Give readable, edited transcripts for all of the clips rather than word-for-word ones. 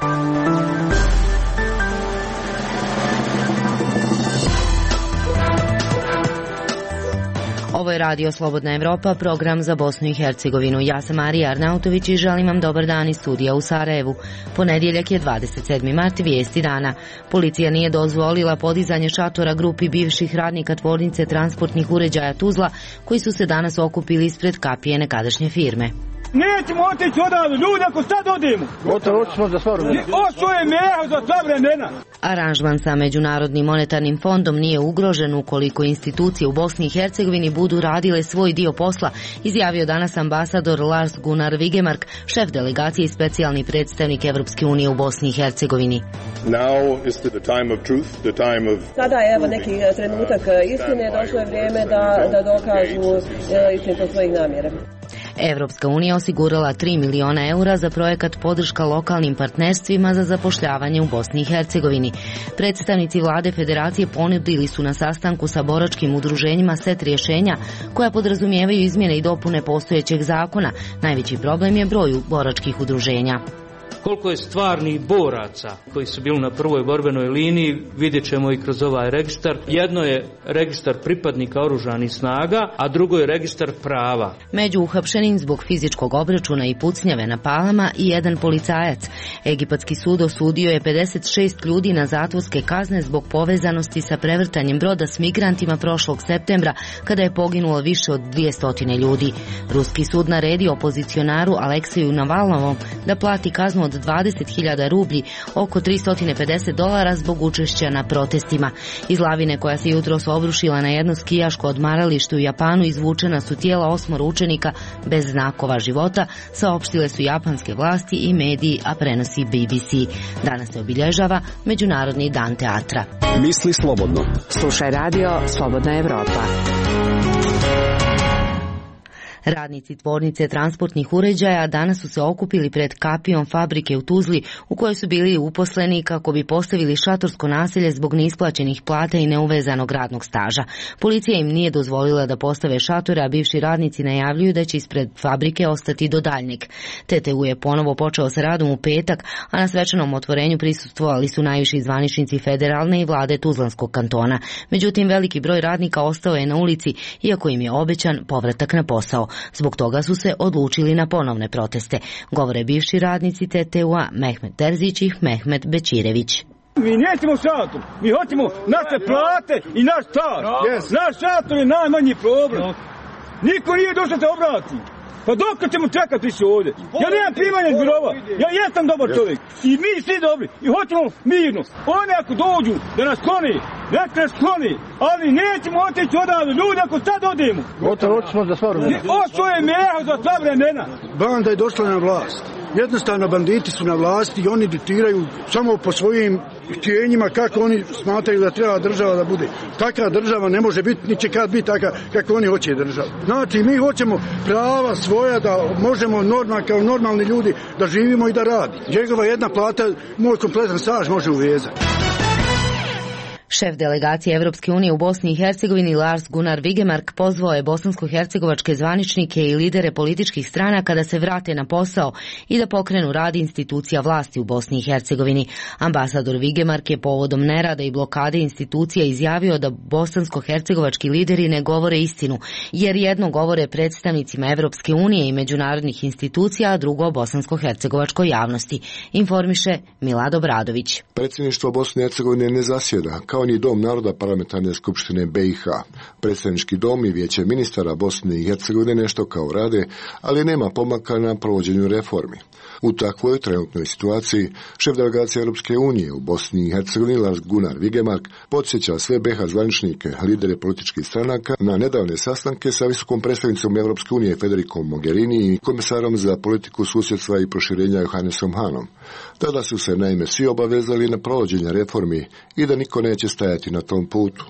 Ovo je Radio Slobodna Evropa, program za Bosnu i Hercegovinu. Ja sam Marija Arnautović i želim vam dobar dan iz studija u Sarajevu. Ponedjeljak je 27. mart, vijesti dana. Policija nije dozvolila podizanje šatora grupi bivših radnika tvornice transportnih uređaja Tuzla, koji su se danas okupili ispred kapije nekadašnje firme. Nećemo otići odavde, ljudi, ako sad odemo. Otićemo za sva vremena. Ovo je meho za sva vremena. Aranžman sa Međunarodnim monetarnim fondom nije ugrožen ukoliko institucije u Bosni i Hercegovini budu radile svoj dio posla, izjavio danas ambasador Lars Gunnar Vigemark, šef delegacije i specijalni predstavnik Evropske unije u Bosni i Hercegovini. Sada je evo neki trenutak istine, došlo je vrijeme da dokažu istinitost svojih namjera. Evropska unija osigurala 3 miliona eura za projekat podrška lokalnim partnerstvima za zapošljavanje u Bosni i Hercegovini. Predstavnici vlade federacije ponudili su na sastanku sa boračkim udruženjima set rješenja koja podrazumijevaju izmjene i dopune postojećeg zakona. Najveći problem je broj boračkih udruženja. Koliko je stvarnih boraca koji su bili na prvoj borbenoj liniji, vidjet ćemo i kroz ovaj registar. Jedno je registar pripadnika oružanih snaga, a drugo je registar prava. Među uhapšenim zbog fizičkog obračuna i pucnjave na Palama i jedan policajac. Egipatski sud osudio je 56 ljudi na zatvorske kazne zbog povezanosti sa prevrtanjem broda s migrantima prošlog septembra, kada je poginulo više od 200 ljudi. Ruski sud naredio opozicionaru Alekseju Navalnovom da plati kaznu od 20.000 rublji, oko $350 zbog učešća na protestima. Iz lavine koja se jutros obrušila na jedno skijaško odmaralište u Japanu izvučena su tijela 8 učenika bez znakova života, saopštile su japanske vlasti i mediji, a prenosi BBC. Danas se obilježava Međunarodni dan teatra. Misli slobodno. Slušaj radio Slobodna Evropa. Radnici tvornice transportnih uređaja danas su se okupili pred kapijom fabrike u Tuzli, u kojoj su bili uposleni kako bi postavili šatorsko naselje zbog neisplaćenih plata i neuvezanog radnog staža. Policija im nije dozvolila da postave šatore, a bivši radnici najavljuju da će ispred fabrike ostati do daljnjeg. TTU je ponovo počeo sa radom u petak, a na svečanom otvorenju prisustvovali su najviši zvaničnici federalne i vlade Tuzlanskog kantona. Međutim, veliki broj radnika ostao je na ulici, iako im je obećan povratak na posao. Zbog toga su se odlučili na ponovne proteste, govore bivši radnici TTU-a Mehmet Terzić i Mehmet Bećirević. Mi nećemo šator, mi hoćemo naše plate i naš staž. Naš šator je najmanji problem. Niko nije došao da se obrati. Pa dok ćemo čekati više ovdje? Ja nemam primanja iz birova, ja jesam dobar čovjek i mi svi dobri i hoćemo mirno. Oni ako dođu da nas skloni, nek nas skloni, ali nećemo otići odavde, ljudi, ako sad odemo. Otićemo za sva vremena. Ovo je meho za sva vremena. Banda je došla na vlast. Jednostavno banditi su na vlasti i oni diktiraju samo po svojim htjenjima kako oni smatraju da treba država da bude. Takva država ne može biti, ni će kad biti taka kako oni hoće država. Znači mi hoćemo prava svoja da možemo kao normalni ljudi da živimo i da radi. Njegova jedna plata, moj kompletan staž može uvezati. Šef delegacije Evropske unije u Bosni i Hercegovini Lars Gunnar Vigemark pozvao je bosansko-hercegovačke zvaničnike i lidere političkih stranaka da se vrate na posao i da pokrenu rad institucija vlasti u Bosni i Hercegovini. Ambasador Vigemark je povodom nerada i blokade institucija izjavio da bosansko-hercegovački lideri ne govore istinu, jer jedno govore predstavnicima Evropske unije i međunarodnih institucija, a drugo o bosansko-hercegovačkoj javnosti, informiše Milad Obradović. Predsjedništvo Bosne i Hercegovine ne zasjeda, kao ni Dom naroda parlamentarne skupštine BiH. Predstavnički dom i vijeće ministara Bosne i Hercegovine nešto kao rade, ali nema pomaka na provođenju reformi. U takvoj trenutnoj situaciji šef delegacije Europske unije u Bosni i Hercegovini Lars Gunnar Vigemark podsjeća sve BiH zvaničnike, lidere političkih stranaka na nedavne sastanke sa visokom predstavnicom Europske unije Federikom Mogherini i komisarom za politiku susjedstva i proširenja Johannesom Hanom. Tada su se naime svi obavezali na provođenje reformi i da niko neće stajati na tom putu.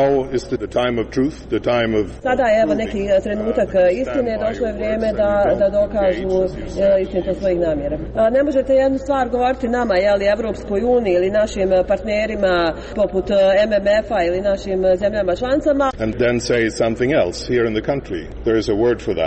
Sada je evo neki trenutak istine, došlo je vrijeme da dokažu istinitost svojih namjera. Ne možete jednu stvar govoriti nama, Evropskoj uniji ili našim partnerima poput MMF-a ili našim zemljama članicama.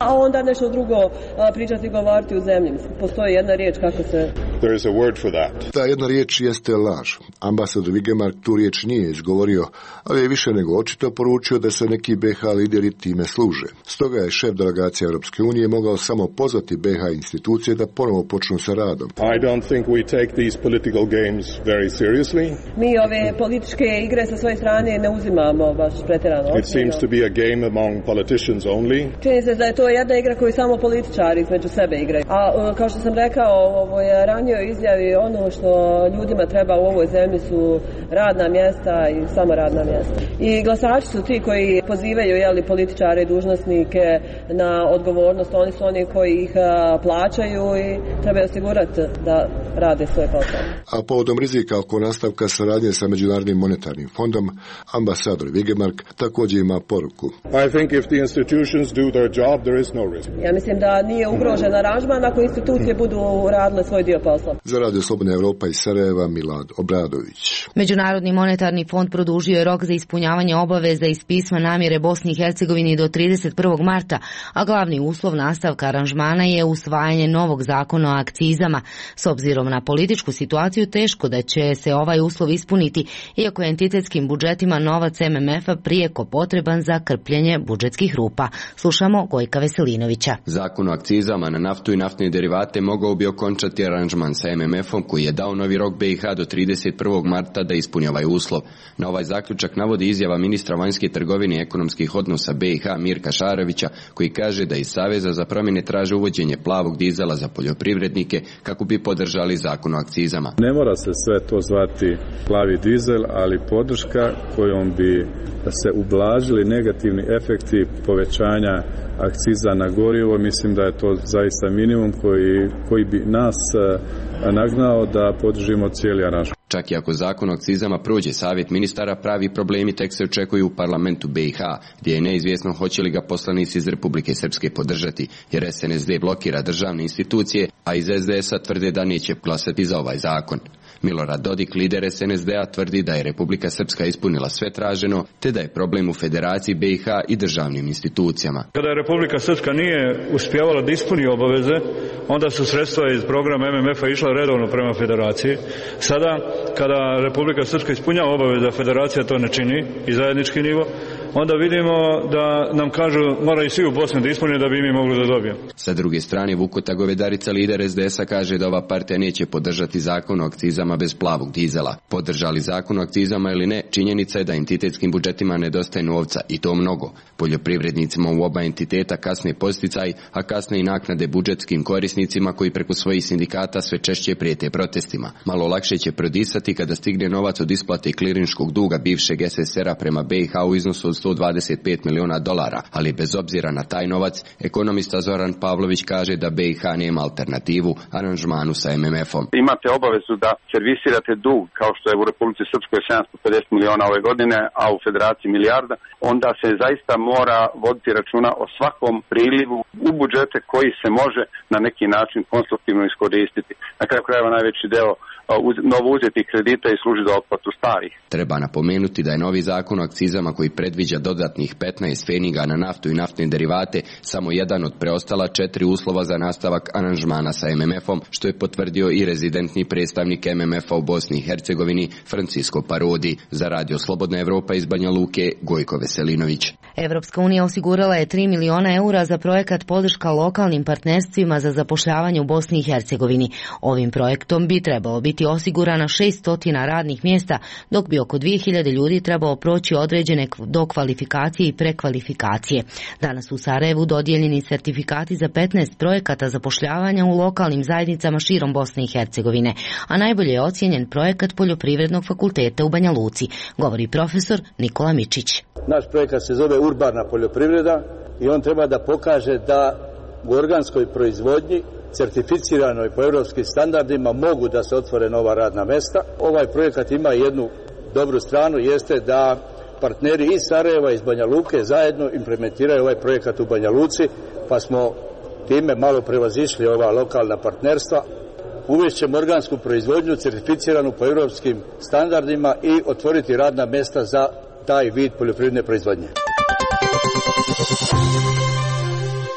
a onda nešto drugo pričati i govoriti u zemlji. Postoji jedna riječ kako se... There is a word for that. Ta jedna riječ jeste laž. Ambasador Vigemark tu riječ nije izgovorio, ali je više nego očito poručio da se neki BiH lideri time služe. Stoga je šef delegacije Europske unije mogao samo pozvati BiH institucije da ponovo počnu sa radom. I don't think we take these political games very seriously. Mi ove političke igre sa svoje strane ne uzimamo baš pretjerano. It seems to be a game among politicians only. Čini se da je to jedna igra koju samo političari između sebe igraju. A kao što sam rekao u ovoj ranijoj izjavi, ono što ljudima treba u ovoj zemlji su radna mjesta i samo radna mjesta. I glasači su ti koji pozivaju političare i dužnosnike na odgovornost. Oni su oni koji ih plaćaju i trebaju osigurati da rade svoj posao. A povodom rizika oko nastavka saradnje sa Međunarodnim monetarnim fondom, ambasador Vigemark također ima poruku. I think if the institutions do their job, there is no risk. Ja mislim da nije ugrožen aranžman ako institucije budu radile svoj dio posla. Za Radio Slobodna Evropa iz Sarajeva, Milad Obradović. Međunarodni monetarni fond produžio je rok za ispunjavanje obaveza iz pisma namjere Bosni i Hercegovini do 31. marta, a glavni uslov nastavka aranžmana je usvajanje novog zakona o akcizama. S obzirom na političku situaciju teško da će se ovaj uslov ispuniti, iako je entitetskim budžetima novac MMF-a prijeko potreban za krpljenje budžetskih rupa. Slušamo Gojka Veselinovića. Zakon o akcizama na naftu i naftne derivate mogao bi okončati aranžman sa MMF-om koji je dao novi rok BiH do 31. marta da ispuni ovaj uslov. Na ovaj zaključak navodi izjava ministra vanjske trgovine i ekonomskih odnosa BiH Mirka Šarovića, koji kaže da iz Saveza za promjene traže uvođenje plavog dizela za poljoprivrednike kako bi podržali zakon o akcizama. Ne mora se sve to zvati plavi dizel, ali podrška kojom bi se ublažili negativni efekti povećanja akciza na gorivo, mislim da je to zaista minimum koji bi nas nagnao da podržimo cijeli aranžman. Čak i ako zakon o akcizama prođe savjet ministara, pravi problemi tek se očekuju u parlamentu BiH, gdje je neizvjesno hoće li ga poslanici iz Republike Srpske podržati, jer SNSD blokira državne institucije, a iz SDS-a tvrde da neće glasati za ovaj zakon. Milorad Dodik, lider SNSD-a, tvrdi da je Republika Srpska ispunila sve traženo, te da je problem u Federaciji BiH i državnim institucijama. Kada je Republika Srpska nije uspjevala da ispuni obaveze, onda su sredstva iz programa MMF-a išla redovno prema Federaciji. Sada, kada Republika Srpska ispunjava obaveze, a Federacija to ne čini i zajednički nivo, onda vidimo da nam kažu moraju svi u Bosni da ispune da bi mi mogli da dobijemo. Sa druge strane, Vuko Govedarica, lider SDS-a, kaže da ova partija neće podržati zakon o akcizama bez plavog dizela. Podržali zakon o akcizama ili ne, činjenica je da entitetskim budžetima nedostaje novca, i to mnogo. Poljoprivrednicima u oba entiteta kasne podsticaj, a kasne i naknade budžetskim korisnicima koji preko svojih sindikata sve češće prijete protestima. Malo lakše će prodisati kada stigne novac od isplate klirinškog duga bivšeg SSR-a prema BiH u iznosu od $125 miliona, ali bez obzira na taj novac, ekonomista Zoran Pavlović kaže da BiH nema alternativu aranžmanu sa MMF-om. Imate obavezu da servisirate dug, kao što je u Republici Srpskoj 750 miliona ove godine, a u Federaciji milijarda, onda se zaista mora voditi računa o svakom prilivu u budžete koji se može na neki način konstruktivno iskoristiti. Na kraju krajeva najveći deo novo uzetih kredita i služi za otplatu starih. Treba napomenuti da je novi zakon o akcizama koji predviđa dodatnih 15 feninga na naftu i naftne derivate samo jedan od preostala 4 uslova za nastavak aranžmana sa MMF-om, što je potvrdio i rezidentni predstavnik MMF-a u Bosni i Hercegovini Francisco Parodi. Za Radio Slobodna Evropa iz Banja Luke, Gojko Veselinović. Evropska unija osigurala je 3 miliona eura za projekat podrška lokalnim partnerstvima za zapošljavanje u Bosni i Hercegovini. Ovim projektom bi trebalo biti osigurana 600 radnih mjesta, dok bi oko 2000 ljudi trebalo proći određene dokvalifikacije i prekvalifikacije. Danas u Sarajevu dodijeljeni sertifikati za 15 projekata zapošljavanja u lokalnim zajednicama širom Bosne i Hercegovine, a najbolje je ocijenjen projekat Poljoprivrednog fakulteta u Banja Luci, govori profesor Nikola Mičić. Naš projekat se zove Urbana poljoprivreda i on treba da pokaže da u organskoj proizvodnji certificiranoj po europskim standardima mogu da se otvore nova radna mesta. Ovaj projekat ima jednu dobru stranu, jeste da partneri iz Sarajeva i iz Banja Luke zajedno implementiraju ovaj projekat u Banja Luci, pa smo time malo prevazišli ova lokalna partnerstva. Uvešćemo organsku proizvodnju certificiranu po europskim standardima i otvoriti radna mesta za taj vid poljoprivredne proizvodnje.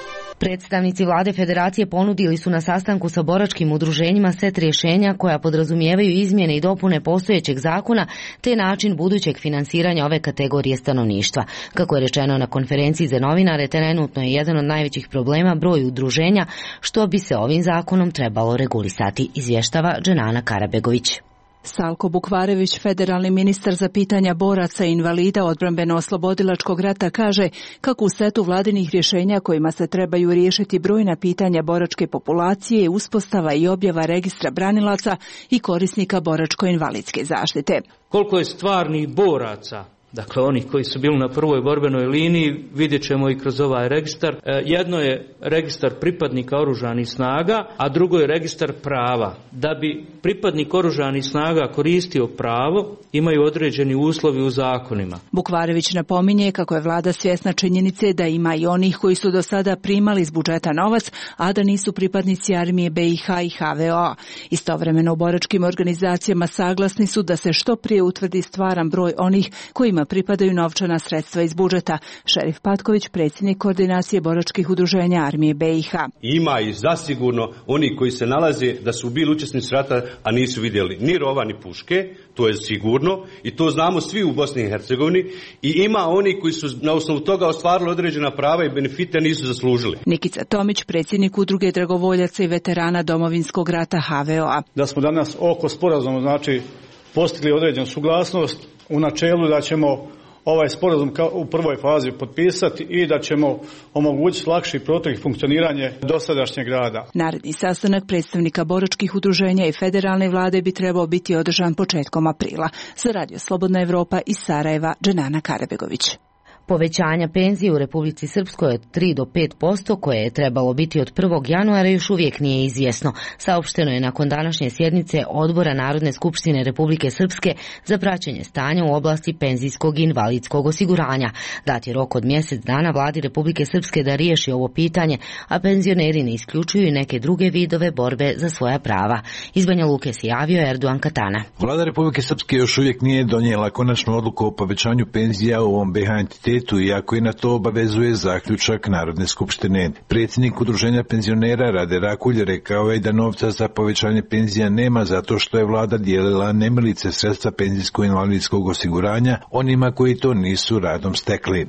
Predstavnici vlade federacije ponudili su na sastanku sa boračkim udruženjima set rješenja koja podrazumijevaju izmjene i dopune postojećeg zakona te način budućeg finansiranja ove kategorije stanovništva. Kako je rečeno na konferenciji za novinare, trenutno je jedan od najvećih problema broj udruženja, što bi se ovim zakonom trebalo regulisati, izvještava Dženana Karabegović. Salko Bukvarević, federalni ministar za pitanja boraca i invalida odbrambeno-oslobodilačkog rata, kaže kako u setu vladinih rješenja kojima se trebaju riješiti brojna pitanja boračke populacije je uspostava i objava registra branilaca i korisnika boračko-invalidske zaštite. Koliko je stvarnih boraca, dakle onih koji su bili na prvoj borbenoj liniji, vidjet ćemo i kroz ovaj registar. Jedno je registar pripadnika oružanih snaga, a drugo je registar prava. Da bi pripadnik oružanih snaga koristio pravo, imaju određeni uslovi u zakonima. Bukvarević napominje kako je vlada svjesna činjenice da ima i onih koji su do sada primali iz budžeta novac, a da nisu pripadnici armije BiH i HVO. Istovremeno u boračkim organizacijama saglasni su da se što prije utvrdi stvaran broj onih kojima pripadaju novčana sredstva iz budžeta. Šerif Patković, predsjednik koordinacije boračkih udruženja armije BiH. Ima i zasigurno oni koji se nalaze da su bili učesnici rata, a nisu vidjeli ni rova ni puške, to je sigurno i to znamo svi u Bosni i Hercegovini, i ima oni koji su na osnovu toga ostvarili određena prava i benefite, nisu zaslužili. Nikica Tomić, predsjednik udruge dragovoljaca i veterana Domovinskog rata HVO-a. Da smo danas oko sporazuma postigli određenu suglasnost u načelu da ćemo ovaj sporazum u prvoj fazi potpisati i da ćemo omogućiti lakši protok i funkcioniranje dosadašnjeg rada. Naredni sastanak predstavnika boračkih udruženja i federalne vlade bi trebao biti održan početkom aprila. Za Radio Slobodna Evropa iz Sarajeva, Dženana Karabegović. Povećanja penzije u Republici Srpskoj od 3 do 5%, koje je trebalo biti od 1. januara, još uvijek nije izvjesno. Saopšteno je nakon današnje sjednice Odbora Narodne skupštine Republike Srpske za praćenje stanja u oblasti penzijskog i invalidskog osiguranja. Dat je rok od mjesec dana vladi Republike Srpske da riješi ovo pitanje, a penzioneri ne isključuju i neke druge vidove borbe za svoja prava. Iz Banja Luke se javio Erdogan Katana. Vlada Republike Srpske još uvijek nije donijela konačnu odluku o povećanju penzija u ovom BiH entitetu, iako je na to obavezuje zaključak Narodne skupštine. Predsjednik udruženja penzionera Rade Rakulj rekao je da novca za povećanje penzija nema zato što je vlada dijelila nemilice sredstva penzijsko-invalidskog osiguranja onima koji to nisu radom stekli.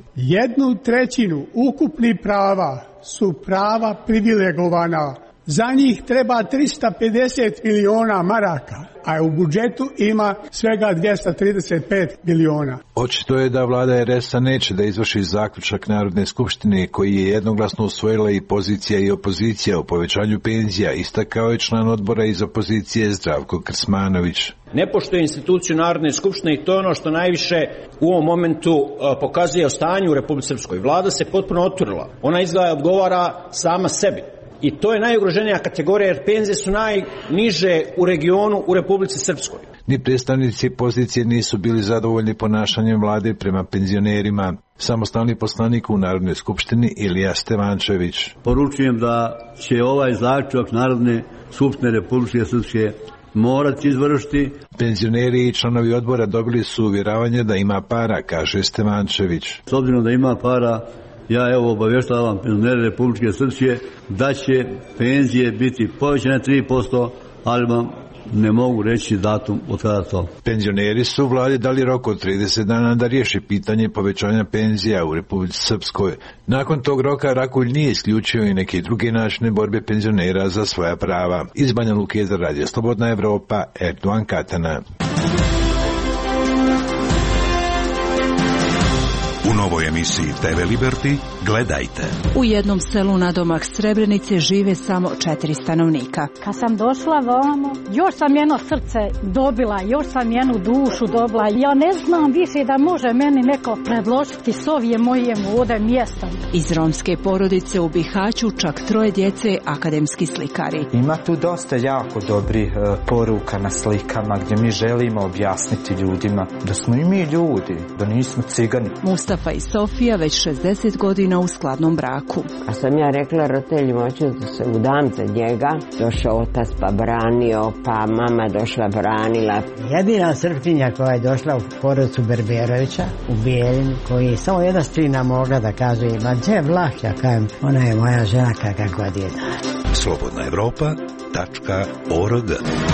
1/3 ukupnih prava su prava privilegovana. Za njih treba 350 miliona maraka, a u budžetu ima svega 235 miliona. Očito je da vlada RS-a neće da izvrši zaključak Narodne skupštine koji je jednoglasno usvojila i pozicija i opozicija o povećanju penzija, istakao je član odbora iz opozicije Zdravko Krsmanović. Ne poštuje instituciju Narodne skupštine i to je ono što najviše u ovom momentu pokazuje o stanju u Republici Srpskoj. Vlada se potpuno otvorila. Ona izgleda odgovara sama sebi. I to je najugroženija kategorija jer penzije su najniže u regionu u Republici Srpskoj. Ni predstavnici pozicije nisu bili zadovoljni ponašanjem vlade prema penzionerima. Samostalni poslanik u Narodnoj skupštini Ilija Stevančević. Poručujem da će ovaj zaključak Narodne skupštine Republike Srpske morati izvršiti. Penzioneri i članovi odbora dobili su uvjeravanje da ima para, kaže Stevančević. S obzirom da ima para, ja obavještavam penzionere Republike Srpske da će penzije biti povećane 3%, ali vam ne mogu reći datum od kada to. Penzioneri su vladi dali rok od 30 dana da riješi pitanje povećanja penzija u Republici Srpskoj. Nakon tog roka Rakulj nije isključio i neke druge načine borbe penzionera za svoja prava. Iz Banja Luke za Radio Slobodna Evropa, Erdogan Katana. U novoj emisiji TV Liberty gledajte. U jednom selu nadomak Srebrenice žive samo 4 stanovnika. Kad sam došla vamo, još sam jedno srce dobila, još sam jednu dušu dobila. Ja ne znam više da može meni neko predložiti s ovim mojim ovdje mjestom. Iz romske porodice u Bihaću čak 3 djece akademski slikari. Ima tu dosta jako dobrih poruka na slikama gdje mi želimo objasniti ljudima da smo i mi ljudi, da nismo cigani. Mustafa i i Sofija već 60 godina u skladnom braku. A sam ja rekla roditeljima, hoću da se udam za njega. Došao otac pa branio, pa mama došla branila. Jedina Srpkinja koja je došla u porodicu Berberovića u Bijeljinu, koji je samo jedna strina mogla da kaže, ma gdje Vlah, ja kajem, ona je moja žena kakva god je. slobodnaevropa.org.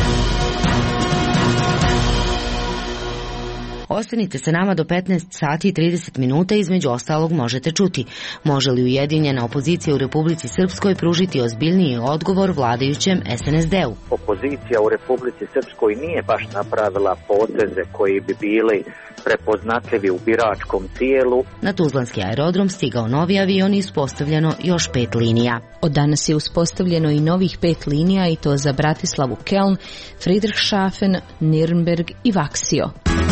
Ostanite se nama do 15 sati i 30 minuta, između ostalog možete čuti. Može li ujedinjena opozicija u Republici Srpskoj pružiti ozbiljniji odgovor vladajućem SNSD-u? Opozicija u Republici Srpskoj nije baš napravila poteze koji bi bili prepoznatljivi u biračkom tijelu. Na Tuzlanski aerodrom stigao novi avion i uspostavljeno još 5 linija. Od danas je uspostavljeno i novih 5 linija, i to za Bratislavu Keln, Friedrichshafen, Nürnberg i Vaksio.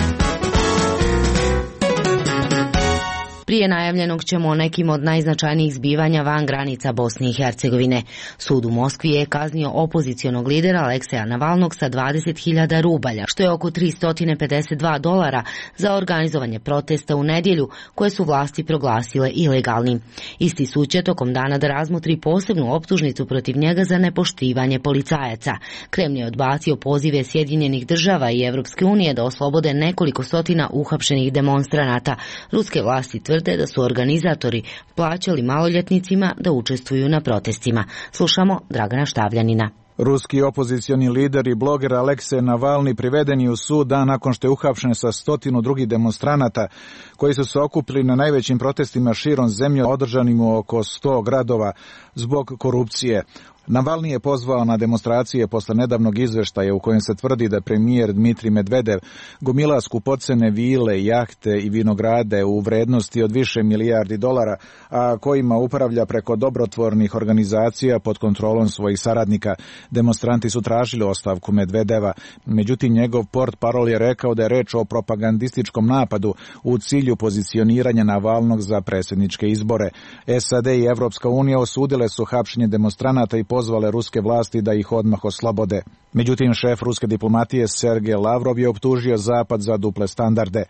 Prije najavljenog ćemo o nekim od najznačajnijih zbivanja van granica Bosne i Hercegovine. Sud u Moskvi je kaznio opozicionog lidera Alekseja Navalnog sa 20.000 rubalja, što je oko $352 za organizovanje protesta u nedjelju, koje su vlasti proglasile ilegalnim. Isti sud će tokom dana da razmotri posebnu optužnicu protiv njega za nepoštivanje policajaca. Kremlj je odbacio pozive Sjedinjenih država i Evropske unije da oslobode nekoliko stotina uhapšenih demonstranata. Ruske vlasti tvrde da su organizatori plaćali maloljetnicima da učestvuju na protestima. Slušamo Dragana Štavljanina. Ruski opozicioni lider i bloger Aleksej Navalni priveden je u sud dan nakon što je uhapšen sa 100 drugih demonstranata koji su se okupili na najvećim protestima širom zemlje održanim u oko 100 gradova zbog korupcije. Navalni je pozvao na demonstracije posle nedavnog izveštaja u kojem se tvrdi da premijer Dmitrij Medvedev gomila skupocene vile, jahte i vinograde u vrednosti od više milijardi dolara, a kojima upravlja preko dobrotvornih organizacija pod kontrolom svojih saradnika. Demonstranti su tražili ostavku Medvedeva, međutim njegov portparol je rekao da je reč o propagandističkom napadu u cilju pozicioniranja Navalnog za predsjedničke izbore. SAD i Evropska unija osudile su hapšenje demonstranata i pozvale ruske vlasti da ih odmah oslobode. Međutim, šef ruske diplomatije Sergej Lavrov je optužio Zapad za duple standarde.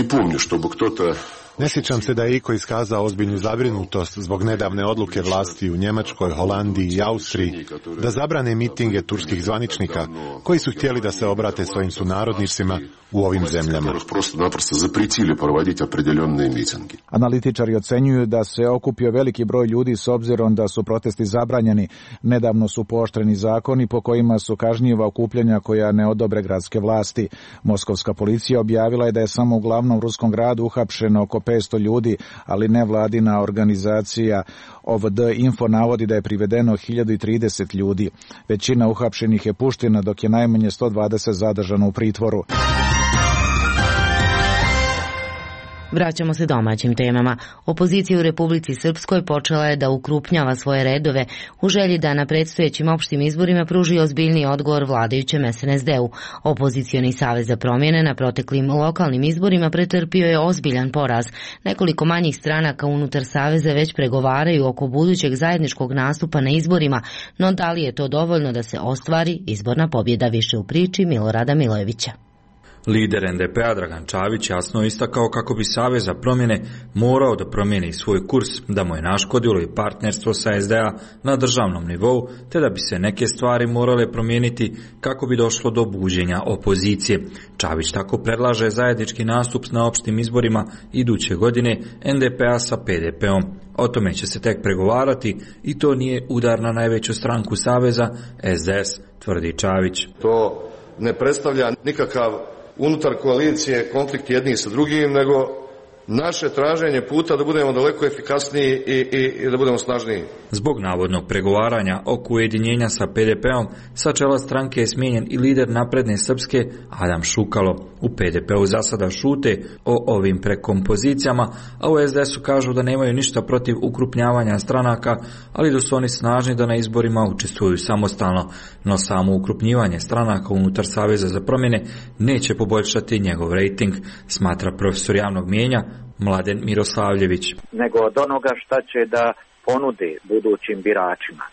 Ne sjećam se da je iko iskazao ozbiljnu zabrinutost zbog nedavne odluke vlasti u Njemačkoj, Holandiji i Austriji da zabrane mitinge turskih zvaničnika koji su htjeli da se obrate svojim sunarodnicima u ovim zemljama. Analitičari ocenjuju da se okupio veliki broj ljudi s obzirom da su protesti zabranjeni. Nedavno su pooštreni zakoni po kojima su kažnjiva okupljanja koja ne odobre gradske vlasti. Moskovska policija objavila je da je samo u glavnom ruskom gradu uhapšeno oko 500 ljudi, ali nevladina organizacija OVD Info navodi da je privedeno 1030 ljudi. Većina uhapšenih je puštena, dok je najmanje 120 zadržano u pritvoru. Vraćamo se domaćim temama. Opozicija u Republici Srpskoj počela je da ukrupnjava svoje redove u želji da na predstojećim opštim izborima pruži ozbiljniji odgovor vladajućem SNSD-u. Opozicioni savez za promjene na proteklim lokalnim izborima pretrpio je ozbiljan poraz. Nekoliko manjih stranaka unutar saveza već pregovaraju oko budućeg zajedničkog nastupa na izborima, no da li je to dovoljno da se ostvari izborna pobjeda? Više u priči Milorada Milojevića. Lider NDP-a Dragan Čavić jasno istakao kako bi Savez za promjene morao da promijeni svoj kurs, da mu je naškodilo i partnerstvo sa SDA na državnom nivou, te da bi se neke stvari morale promijeniti kako bi došlo do buđenja opozicije. Čavić tako predlaže zajednički nastup na opštim izborima iduće godine NDP-a sa PDP-om. O tome će se tek pregovarati i to nije udar na najveću stranku Saveza, SDS, tvrdi Čavić. To ne predstavlja nikakav unutar koalicije konflikt jednih sa drugim, nego naše traženje puta da budemo daleko efikasniji i da budemo snažniji. Zbog navodnog pregovaranja oko ujedinjenja sa PDP-om, sa čela stranke je smijenjen i lider Napredne Srpske Adam Šukalo. U PDP-u za sada šute o ovim prekompozicijama, a u SDS-u kažu da nemaju ništa protiv ukrupnjavanja stranaka, ali da su oni snažni da na izborima učestvuju samostalno. No samo ukrupnjivanje stranaka unutar Saveza za promjene neće poboljšati njegov rejting, smatra profesor javnog mijenja Mladen Miroslavljević. Nego od onoga šta će da ponudi budućim biračima.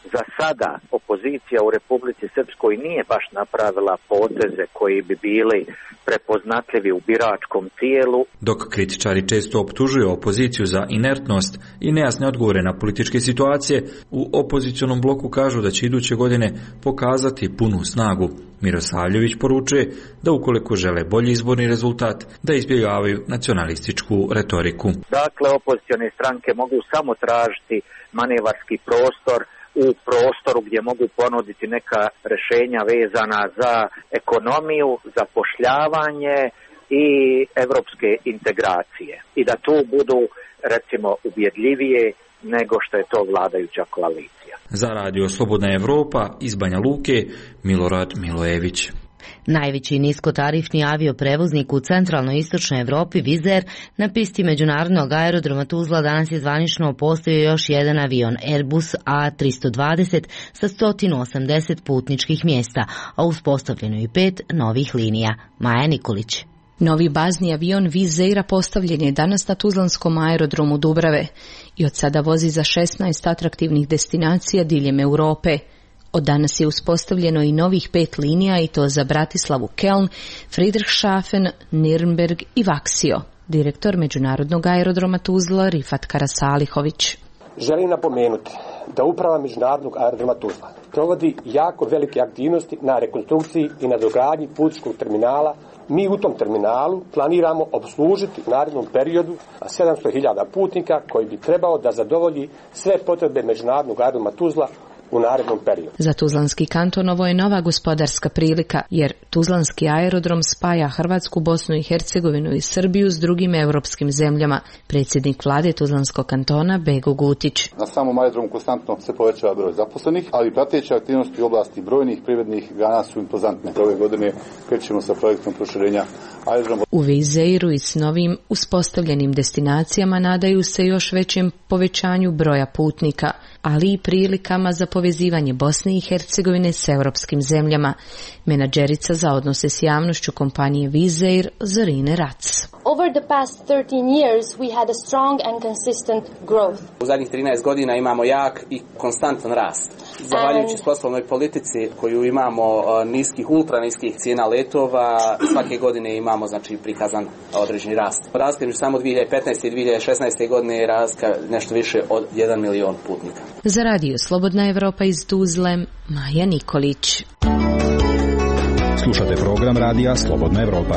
Za sada opozicija u Republici Srpskoj nije baš napravila poteze koji bi bili prepoznatljivi u biračkom tijelu. Dok kritičari često optužuju opoziciju za inertnost i nejasne odgovore na političke situacije, u opozicionom bloku kažu da će iduće godine pokazati punu snagu. Mirosavljević poručuje da ukoliko žele bolji izborni rezultat, da izbjegavaju nacionalističku retoriku. Dakle, opozicione stranke mogu samo tražiti manevarski prostor u prostoru gdje mogu ponuditi neka rješenja vezana za ekonomiju, zapošljavanje i evropske integracije. I da tu budu, recimo, ubjedljivije nego što je to vladajuća koalicija. Za Radio Slobodna Evropa iz Banja Luke, Milorad Milojević. Najveći niskotarifni avioprevoznik u centralnoj istočnoj Evropi, Wizz Air, na pisti međunarodnog aerodroma Tuzla danas je zvanično postavio još jedan avion Airbus A320 sa 180 putničkih mjesta, a uspostavljeno i 5 novih linija. Maja Nikolić. Novi bazni avion Wizz Aira postavljen je danas na tuzlanskom aerodromu Dubrave i od sada vozi za 16 atraktivnih destinacija diljem Europe. Od danas je uspostavljeno i novih 5 linija i to za Bratislavu Keln, Friedrichshafen, Nürnberg i Vaksio. Direktor Međunarodnog aerodroma Tuzla Rifat Karasalihović. Želim napomenuti da uprava Međunarodnog aerodroma Tuzla provodi jako velike aktivnosti na rekonstrukciji i na dogradnji putničkog terminala. Mi u tom terminalu planiramo obslužiti u narednom periodu 700.000 putnika koji bi trebao da zadovolji sve potrebe Međunarodnog aerodroma Tuzla u narednom periodu. Za Tuzlanski kanton ovo je nova gospodarska prilika, jer Tuzlanski aerodrom spaja Hrvatsku, Bosnu i Hercegovinu i Srbiju s drugim europskim zemljama. Predsjednik vlade Tuzlanskog kantona Bego Gutić. Na samom aerodromu konstantno se povećava broj zaposlenih, ali prateće aktivnosti u oblasti brojnih privrednih grana su impozantne. Ove godine krećemo sa projektom proširenja aerodroma. U Wizz Airu i s novim uspostavljenim destinacijama nadaju se još većem povećanju broja putnika, ali i prilikama za povezivanje Bosne i Hercegovine s europskim zemljama. Menadžerica za odnose s javnošću kompanije Wizz Air Zorine Rac. Over the past 13 years we had a strong and consistent growth. U zadnjih 13 godina imamo jak i konstantan rast. Zahvaljujući poslovnoj politici koju imamo ultra niskih cijena letova, svake godine imamo prikazan određeni rast. Rast među samo 2015. i 2016. godine je rast nešto više od 1 milion putnika. Za Radio Slobodna Evropa iz Tuzle, Maja Nikolić. Slušate program Radija Slobodna Evropa.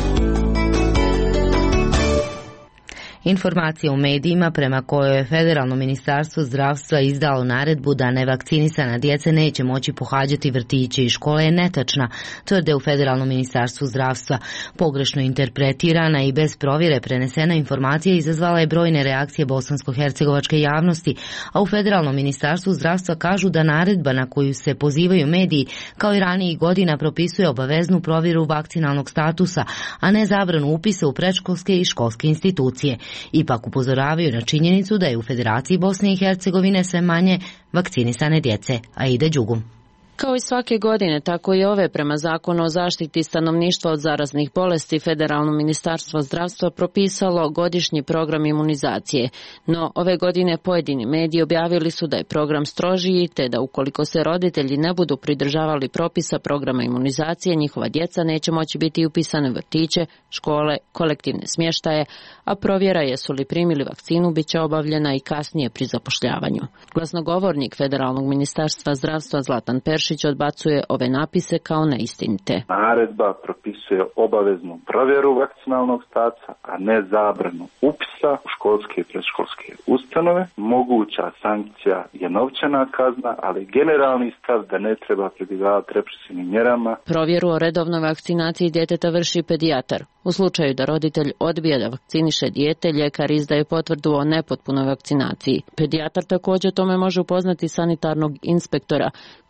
Informacija u medijima prema kojoj je Federalno ministarstvo zdravstva izdalo naredbu da nevakcinisana djeca neće moći pohađati vrtiće i škole je netačna, tvrde u Federalnom ministarstvu zdravstva. Pogrešno interpretirana i bez provjere prenesena informacija izazvala je brojne reakcije bosansko-hercegovačke javnosti, a u Federalnom ministarstvu zdravstva kažu da naredba na koju se pozivaju mediji kao i ranijih godina propisuje obaveznu provjeru vakcinalnog statusa, a ne zabranu upisa u predškolske i školske institucije. Ipak upozoravaju na činjenicu da je u Federaciji Bosne i Hercegovine sve manje vakcinisane djece. Aida Đugum. Kao i svake godine, tako i ove prema Zakonu o zaštiti stanovništva od zaraznih bolesti, Federalno ministarstvo zdravstva propisalo godišnji program imunizacije. No, ove godine pojedini mediji objavili su da je program strožiji, te da ukoliko se roditelji ne budu pridržavali propisa programa imunizacije, njihova djeca neće moći biti upisane u vrtiće, škole, kolektivne smještaje, a provjera jesu li primili vakcinu bit će obavljena i kasnije pri zapošljavanju. Glasnogovornik Federalnog ministarstva zdravstva Zlatan Peršić odbacuje ove napise kao neistinite. Naredba propisuje obaveznu provjeru vakcinalnog statusa, a ne zabranu upisa u školske i predškolske ustanove. Moguća sankcija je novčana kazna, ali generalni stav da ne treba pribjegavati represivnim mjerama. Provjeru o redovnoj vakcinaciji djeteta vrši pedijatar. U slučaju da roditelj odbije da vakciniše dijete, ljekar izdaje potvrdu o nepotpunoj vakcinaciji. Pedijatar također tome može upoznati sanitarnog inspektora, koji roditelj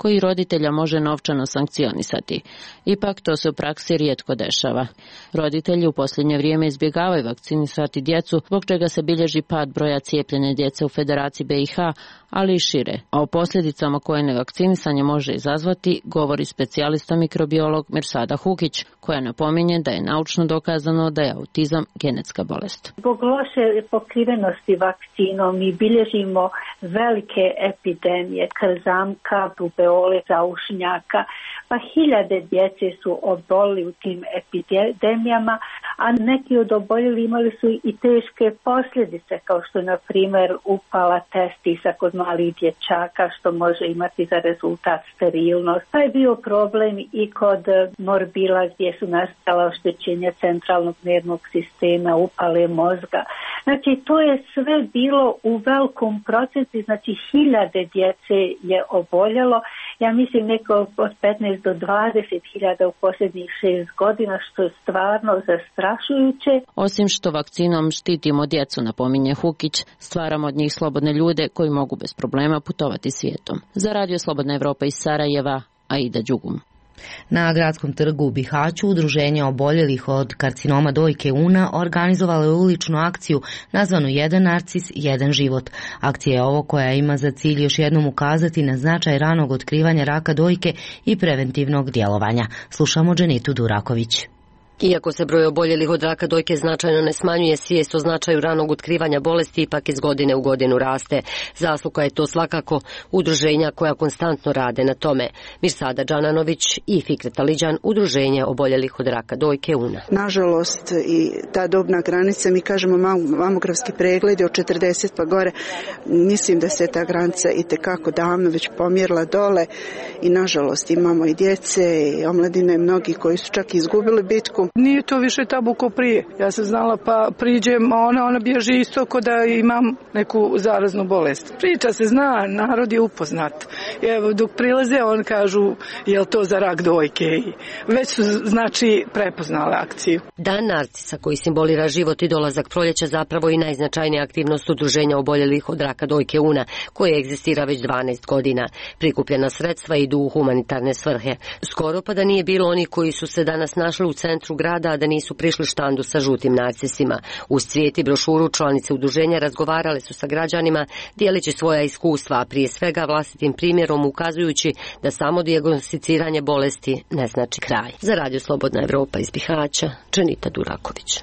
roditelja može novčano sankcionisati. Ipak to se u praksi rijetko dešava. Roditelji u posljednje vrijeme izbjegavaju vakcinisati djecu, zbog čega se bilježi pad broja cijepljene djece u Federaciji BiH, ali i šire. A o posljedicama koje nevakcinisanje može izazvati govori specijalista mikrobiolog Mirsada Hukić, koja napominje da je naučno dokazano da je autizam genetska bolest. Zbog loše pokrivenosti vakcinom mi bilježimo velike epidemije krzamka, rubeole, zaušnjaka, pa hiljade djece su obolili u tim epidemijama, a neki od oboljeli imali su i teške posljedice, kao što na primjer upala testisa kod malih dječaka, što može imati za rezultat sterilnost. Pa je bio problem i kod morbila gdje su nastala oštećenja centralnog nervnog sistema, upale mozga. Znači, to je sve bilo u velikom procesu, znači hiljade djece je oboljelo. Ja mislim neko od 15 do 20.000 u posljednjih 6 godina, što je stvarno zastrašujuće. Osim što vakcinom štitimo djecu, napominje Hukić, stvaramo od njih slobodne ljude koji mogu bez problema putovati svijetom. Za Radio Slobodna Evropa iz Sarajeva, Aida Đugum. Na gradskom trgu u Bihaću udruženje oboljelih od karcinoma dojke una organizovalo je uličnu akciju nazvanu Jedan narcis, jedan život. Akcija je ovo koja ima za cilj još jednom ukazati na značaj ranog otkrivanja raka dojke i preventivnog djelovanja. Slušamo Dženitu Duraković. Iako se broj oboljelih od raka dojke značajno ne smanjuje, svijest o značaju ranog otkrivanja bolesti ipak iz godine u godinu raste. Zasluga je to svakako udruženja koja konstantno rade na tome. Mirsada Džananović i Fikret Aliđan, udruženje oboljelih od raka dojke una. Nažalost, i ta dobna granica, mi kažemo mamografski pregledi od 40 pa gore, mislim da se ta granica itekako davno već pomjerila dole i nažalost imamo i djece i omladine, mnogi koji su čak izgubili bitku. Nije to više tabu ko prije. Ja sam znala pa priđem, a ona bježi isto ko da imam neku zaraznu bolest. Priča se zna, narod je upoznat. Evo, dok prilaze, on kažu, je li to za rak dojke? Već su, znači, prepoznale akciju. Dan narcisa koji simbolira život i dolazak proljeća zapravo i najznačajnija aktivnost udruženja oboljelih od raka dojke una, koje egzistira već 12 godina. Prikupljena sredstva idu u humanitarne svrhe. Skoro pa da nije bilo oni koji su se danas našli u centru grada, a da nisu prišli štandu sa žutim narcisima. Uz cvijet i brošuru članice udruženja razgovarale su sa građanima, dijeleći svoja iskustva, a prije svega vlastitim primjerom ukazujući da samo dijagnosticiranje bolesti ne znači kraj. Za Radio Slobodna Evropa iz Bihaća, Dženita Duraković.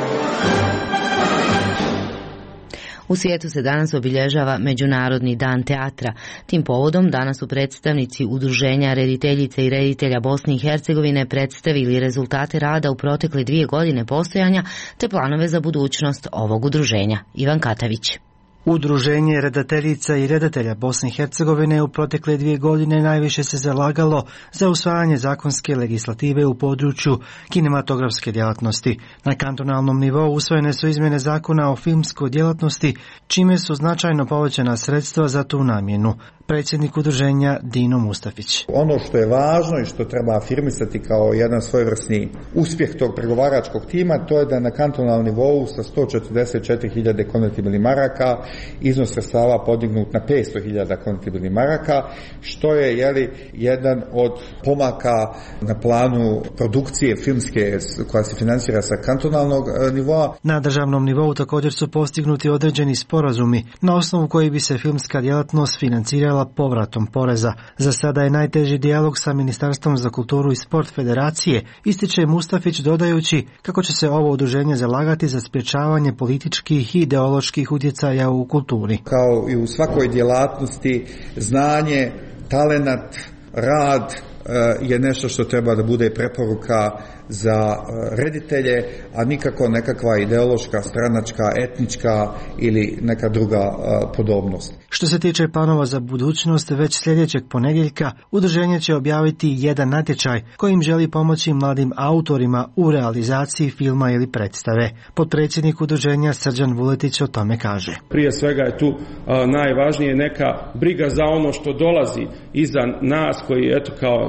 U svijetu se danas obilježava Međunarodni dan teatra. Tim povodom danas su predstavnici udruženja rediteljice i reditelja Bosne i Hercegovine predstavili rezultate rada u protekle 2 godine postojanja te planove za budućnost ovog udruženja. Ivan Katavić. Udruženje redateljica i redatelja Bosne i Hercegovine u protekle 2 godine najviše se zalagalo za usvajanje zakonske legislative u području kinematografske djelatnosti. Na kantonalnom nivou usvojene su izmjene zakona o filmskoj djelatnosti, čime su značajno povećana sredstva za tu namjenu. Predsjednik udruženja Dino Mustafić. Ono što je važno i što treba afirmisati kao jedan svojevrsni uspjeh tog pregovaračkog tima, to je da na kantonalnom nivou sa 144.000 konvertibilnih maraka iznos sredstava podignut na 500.000 konvertibilnih maraka, što je jedan od pomaka na planu produkcije filmske koja se financira sa kantonalnog nivoa. Na državnom nivou također su postignuti određeni sporazumi na osnovu koji bi se filmska djelatnost financirala povratom poreza. Za sada je najteži dijalog sa Ministarstvom za kulturu i sport Federacije, ističe Mustafić dodajući kako će se ovo udruženje zalagati za sprječavanje političkih i ideoloških utjecaja u kulturi. Kao i u svakoj djelatnosti, znanje, talenat, rad je nešto što treba da bude preporuka za reditelje, a nikako nekakva ideološka, stranačka, etnička ili neka druga podobnost. Što se tiče planova za budućnost, već sljedećeg ponedjeljka udruženje će objaviti jedan natječaj kojim želi pomoći mladim autorima u realizaciji filma ili predstave. Potpredsjednik udruženja Srđan Vuletić o tome kaže. Prije svega je tu najvažnije neka briga za ono što dolazi iza nas koji eto kao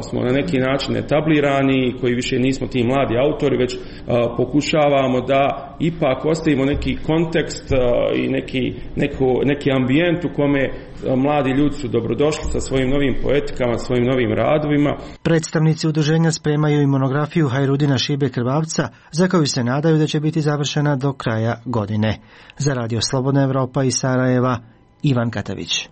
smo na neki način etablirani, koji više nismo ti mladi autori, već pokušavamo da ipak ostavimo neki kontekst i neki ambijent u kome mladi ljudi su dobrodošli sa svojim novim poetikama, svojim novim radovima. Predstavnici udruženja spremaju i monografiju Hajrudina Šibe Krvavca, za koju se nadaju da će biti završena do kraja godine. Za Radio Slobodna Evropa iz Sarajeva, Ivan Katavić.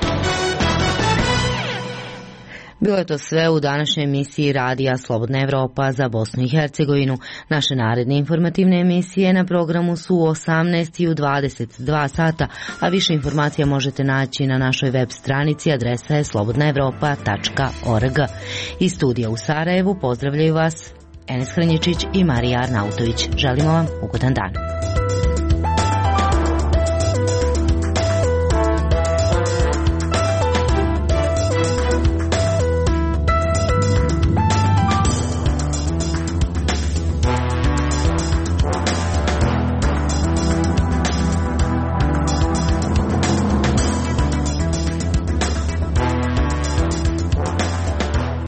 Bilo je to sve u današnjoj emisiji Radija Slobodna Evropa za Bosnu i Hercegovinu. Naše naredne informativne emisije na programu su u 18 i u 22 sata, a više informacija možete naći na našoj web stranici, adresa je slobodnaevropa.org. Iz studija u Sarajevu pozdravljaju vas Enes Hranjičić i Marija Arnautović. Želimo vam ugodan dan.